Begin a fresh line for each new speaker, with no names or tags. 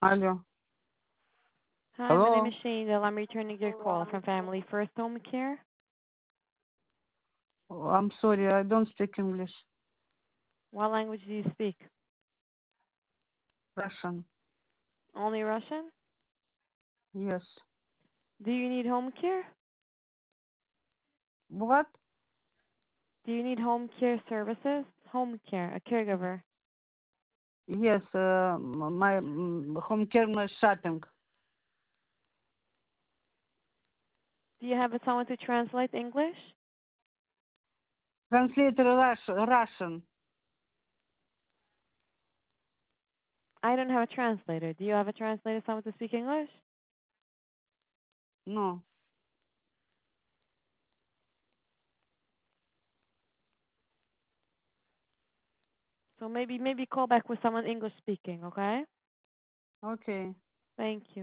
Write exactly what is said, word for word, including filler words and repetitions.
Алло.
Hi, my name
Hello.
is Shane. I'm returning your call from Family First Home Care.
Oh, I'm sorry, I don't speak English.
What language do you speak?
Russian.
Only Russian?
Yes.
Do you need home care?
What?
Do you need home care services? Home care, a caregiver.
Yes, uh, m- my mm, home care my shopping.
Do you have someone to translate English?
Translator Rus- Russian.
I don't have a translator. Do you have a translator, someone to speak English?
No.
So maybe maybe call back with someone English speaking, okay?
Okay.
Thank you.